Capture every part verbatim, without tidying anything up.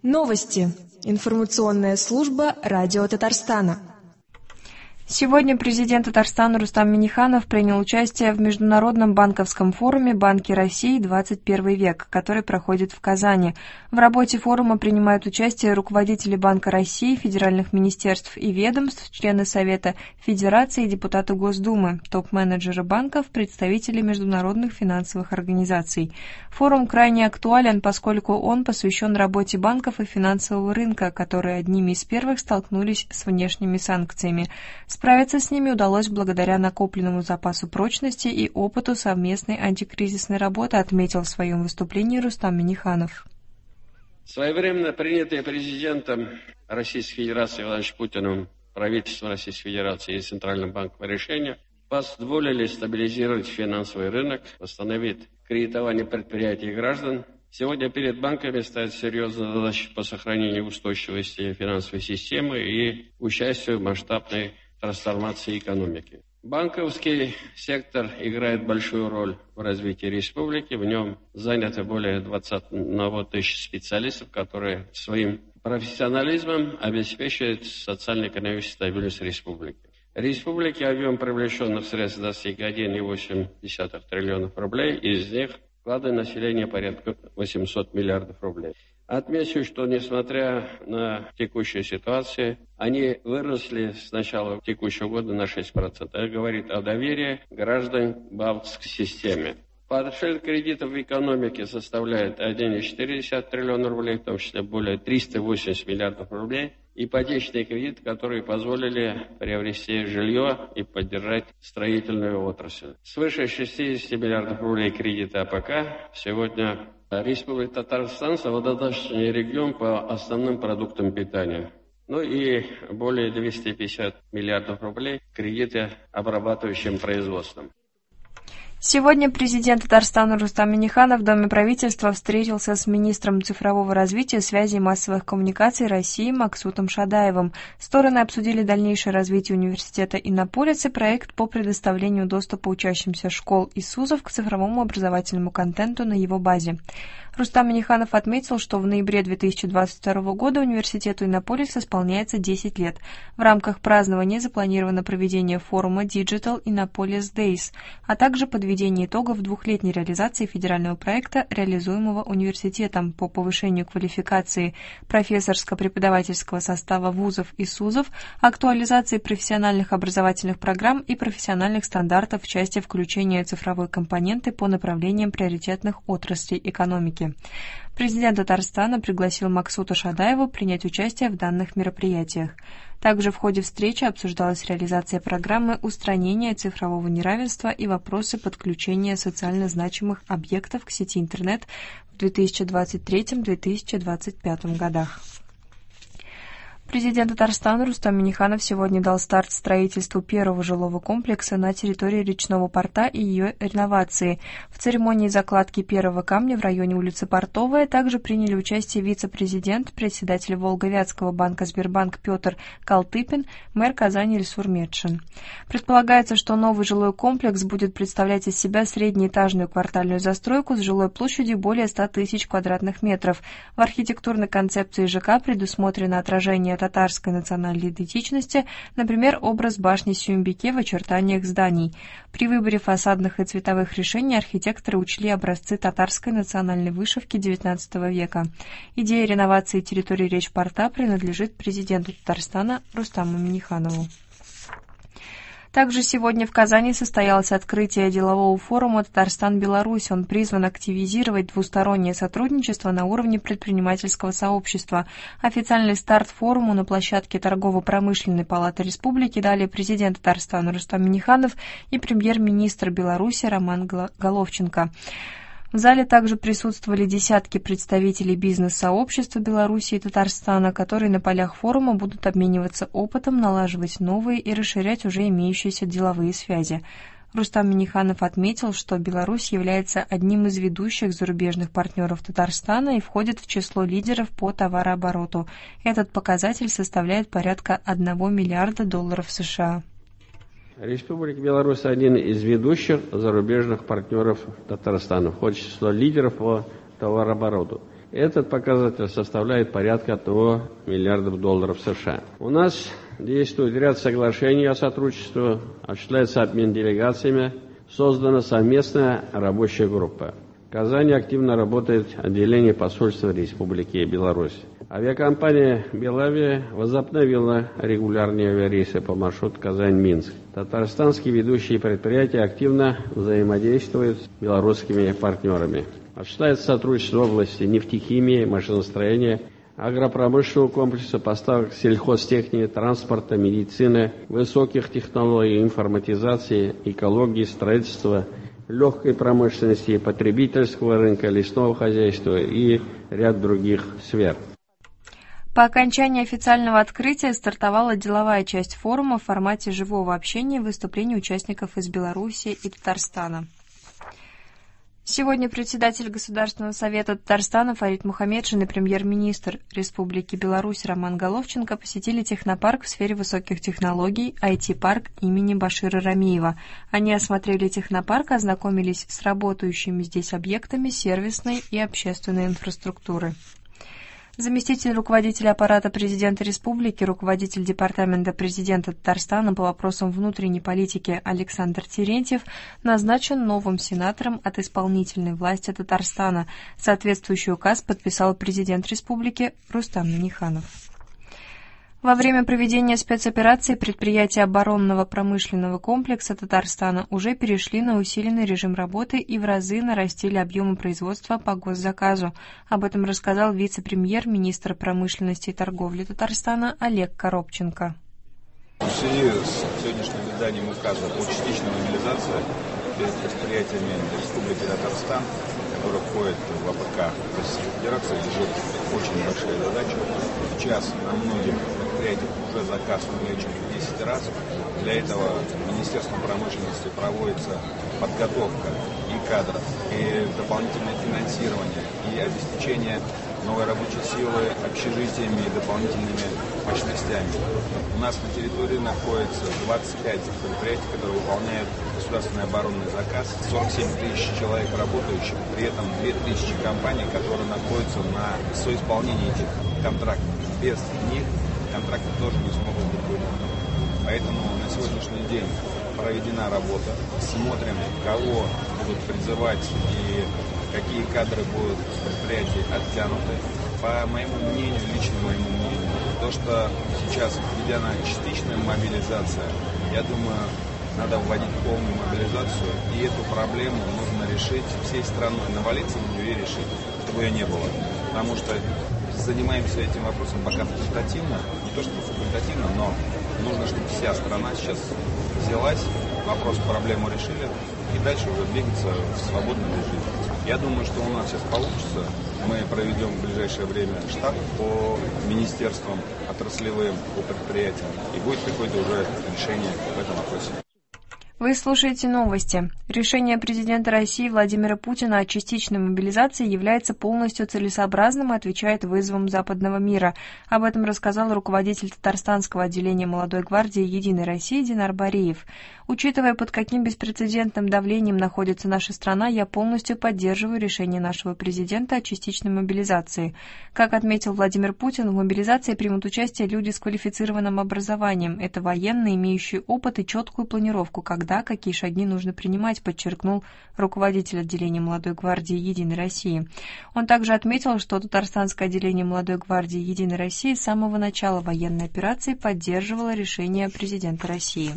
Новости. Информационная служба Радио Татарстана. Сегодня президент Татарстана Рустам Минниханов принял участие в Международном банковском форуме «Банки России. двадцать первый век», который проходит в Казани. В работе форума принимают участие руководители Банка России, федеральных министерств и ведомств, члены Совета Федерации, депутаты Госдумы, топ-менеджеры банков, представители международных финансовых организаций. Форум крайне актуален, поскольку он посвящен работе банков и финансового рынка, которые одними из первых столкнулись с внешними санкциями. Справиться с ними удалось благодаря накопленному запасу прочности и опыту совместной антикризисной работы, отметил в своем выступлении Рустам Минниханов. Своевременно принятые президентом Российской Федерации Владимиром Путиным, правительством Российской Федерации и Центральным банком решения позволили стабилизировать финансовый рынок, восстановить кредитование предприятий и граждан. Сегодня перед банками стоит серьезная задача по сохранению устойчивости финансовой системы и участию в масштабной трансформации экономики. Банковский сектор играет большую роль в развитии республики. В нем занято более двадцати тысяч специалистов, которые своим профессионализмом обеспечивают социально-экономическую стабильность республики. Республики объем привлеченных средств достиг один целых восемь десятых триллионов рублей, из них вклады населения порядка восемьсот миллиардов рублей. Отмечу, что несмотря на текущую ситуацию, они выросли с начала текущего года на шесть процентов. Это говорит о доверии граждан к банковской системе. Портфель кредитов в экономике составляет один целых четыре десятых триллиона рублей, в том числе более триста восемьдесят миллиардов рублей. Ипотечные кредиты, которые позволили приобрести жилье и поддержать строительную отрасль. Свыше шестидесяти миллиардов рублей кредита АПК сегодня Республика Татарстан – самодостаточный регион по основным продуктам питания. Ну и более двухсот пятидесяти миллиардов рублей кредиты обрабатывающим производством. Сегодня президент Татарстана Рустам Минниханов в Доме правительства встретился с министром цифрового развития, связи и массовых коммуникаций России Максутом Шадаевым. Стороны обсудили дальнейшее развитие университета «Иннополис» и проект по предоставлению доступа учащимся школ и СУЗов к цифровому образовательному контенту на его базе. Рустам Минниханов отметил, что в ноябре две тысячи двадцать второго года университету «Иннополис» исполняется десять лет. В рамках празднования запланировано проведение форума Digital Innopolis Days, а также подведение итогов двухлетней реализации федерального проекта, реализуемого университетом по повышению квалификации профессорско-преподавательского состава вузов и СУЗов, актуализации профессиональных образовательных программ и профессиональных стандартов в части включения цифровой компоненты по направлениям приоритетных отраслей экономики. Президент Татарстана пригласил Максута Шадаева принять участие в данных мероприятиях. Также в ходе встречи обсуждалась реализация программы устранения цифрового неравенства и вопросы подключения социально значимых объектов к сети интернет в две тысячи двадцать третьем — две тысячи двадцать пятом годах. Президент Татарстана Рустам Минниханов сегодня дал старт строительству первого жилого комплекса на территории речного порта и ее реновации. В церемонии закладки первого камня в районе улицы Портовая также приняли участие вице-президент, председатель Волговятского банка Сбербанк Петр Калтыпин, мэр Казани Ильсур Медшин. Предполагается, что новый жилой комплекс будет представлять из себя среднеэтажную квартальную застройку с жилой площадью более ста тысяч квадратных метров. В архитектурной концепции ЖК предусмотрено отражение татарской национальной идентичности, например, образ башни Сюмбике в очертаниях зданий. При выборе фасадных и цветовых решений архитекторы учли образцы татарской национальной вышивки девятнадцатого века. Идея реновации территории речпорта принадлежит президенту Татарстана Рустаму Минниханову. Также сегодня в Казани состоялось открытие делового форума «Татарстан-Беларусь». Он призван активизировать двустороннее сотрудничество на уровне предпринимательского сообщества. Официальный старт форуму на площадке Торгово-промышленной палаты республики дали президент Татарстана Рустам Минниханов и премьер-министр Беларуси Роман Головченко. В зале также присутствовали десятки представителей бизнес-сообщества Беларуси и Татарстана, которые на полях форума будут обмениваться опытом, налаживать новые и расширять уже имеющиеся деловые связи. Рустам Минниханов отметил, что Беларусь является одним из ведущих зарубежных партнеров Татарстана и входит в число лидеров по товарообороту. Этот показатель составляет порядка одного миллиарда долларов США. Республика Беларусь один из ведущих зарубежных партнеров Татарстана, входит в число лидеров по товарообороту. Этот показатель составляет порядка одного миллиарда долларов США. У нас действует ряд соглашений о сотрудничестве, осуществляется обмен делегациями, создана совместная рабочая группа. В Казани активно работает отделение посольства Республики Беларусь. Авиакомпания «Белавия» возобновила регулярные авиарейсы по маршруту Казань-Минск. Татарстанские ведущие предприятия активно взаимодействуют с белорусскими партнерами. Осуществляется сотрудничество в области нефтехимии, машиностроения, агропромышленного комплекса, поставок сельхозтехники, транспорта, медицины, высоких технологий, информатизации, экологии, строительства, легкой промышленности, потребительского рынка, лесного хозяйства и ряд других сфер. По окончании официального открытия стартовала деловая часть форума в формате живого общения и выступлений участников из Беларуси и Татарстана. Сегодня председатель Государственного совета Татарстана Фарид Мухаммедшин и премьер-министр Республики Беларусь Роман Головченко посетили технопарк в сфере высоких технологий ай ти-парк имени Башира Рамиева. Они осмотрели технопарк, ознакомились с работающими здесь объектами сервисной и общественной инфраструктуры. Заместитель руководителя аппарата президента республики, руководитель департамента президента Татарстана по вопросам внутренней политики Александр Терентьев назначен новым сенатором от исполнительной власти Татарстана. Соответствующий указ подписал президент республики Рустам Минниханов. Во время проведения спецоперации предприятия оборонного промышленного комплекса Татарстана уже перешли на усиленный режим работы и в разы нарастили объемы производства по госзаказу. Об этом рассказал вице-премьер, министр промышленности и торговли Татарстана Олег Коробченко. В связи с сегодняшним изданием указа о частичной мобилизации перед предприятиями Республики Татарстан, которые входят в АПК Российской Федерации, лежит очень большая задача. Сейчас на многих предприятиях уже заказ увеличен в десять раз. Для этого Министерством промышленности проводится подготовка и кадров, и дополнительное финансирование, и обеспечение новой рабочей силы общежитиями и дополнительными мощностями. У нас на территории находится двадцать пять предприятий, которые выполняют государственный оборонный заказ, сорок семь тысяч человек работающих, при этом две тысячи компаний, которые находятся на соисполнении этих контрактов. Без них контракты тоже не смогут быть выполнены. Поэтому на сегодняшний день проведена работа. Смотрим, кого будут призывать и какие кадры будут с предприятий оттянуты. По моему мнению, лично моему мнению, то, что сейчас введена частичная мобилизация, я думаю, надо вводить полную мобилизацию, и эту проблему нужно решить всей страной, навалиться на нее и решить, чтобы ее не было. Потому что занимаемся этим вопросом пока факультативно, не то чтобы факультативно, но нужно, чтобы вся страна сейчас взялась, вопрос, проблему решили, и дальше уже двигаться в свободном режиме. Я думаю, что у нас сейчас получится. Мы проведем в ближайшее время штаб по министерствам, отраслевым, по предприятиям, и будет какое-то уже решение в этом вопросе. Вы слушаете новости. Решение президента России Владимира Путина о частичной мобилизации является полностью целесообразным и отвечает вызовам западного мира. Об этом рассказал руководитель Татарстанского отделения молодой гвардии «Единой России» Динар Бариев. Учитывая, под каким беспрецедентным давлением находится наша страна, я полностью поддерживаю решение нашего президента о частичной мобилизации. Как отметил Владимир Путин, в мобилизации примут участие люди с квалифицированным образованием. Это военные, имеющие опыт и четкую планировку, когда, какие шаги нужно принимать, подчеркнул руководитель отделения молодой гвардии «Единой России». Он также отметил, что Татарстанское отделение молодой гвардии «Единой России» с самого начала военной операции поддерживало решение президента России.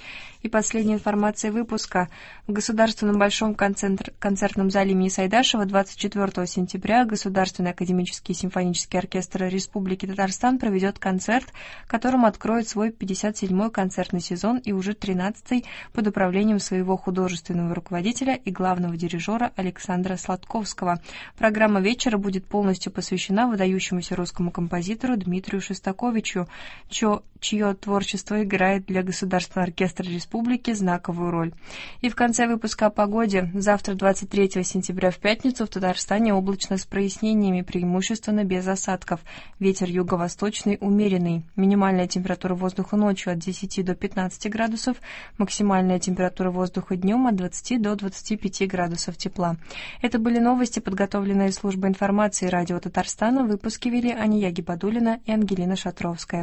И последняя информация выпуска. В Государственном Большом концертном зале имени Сайдашева двадцать четвёртого сентября Государственный академический симфонический оркестр Республики Татарстан проведет концерт, которым откроет свой пятьдесят седьмой концертный сезон и уже тринадцатый под управлением своего художественного руководителя и главного дирижера Александра Сладковского. Программа вечера будет полностью посвящена выдающемуся русскому композитору Дмитрию Шостаковичу, чье, чье творчество играет для Государственного оркестра Республики республики знаковую роль. И в конце выпуска о погоде. Завтра, двадцать третьего сентября, в пятницу, в Татарстане облачно с прояснениями, преимущественно без осадков. Ветер юго-восточный умеренный. Минимальная температура воздуха ночью от десяти до пятнадцати градусов, максимальная температура воздуха днем от двадцати до двадцати пяти градусов тепла. Это были новости, подготовленные службой информации радио Татарстана. Выпуски вели Ания Гибадуллина и Ангелина Шатровская.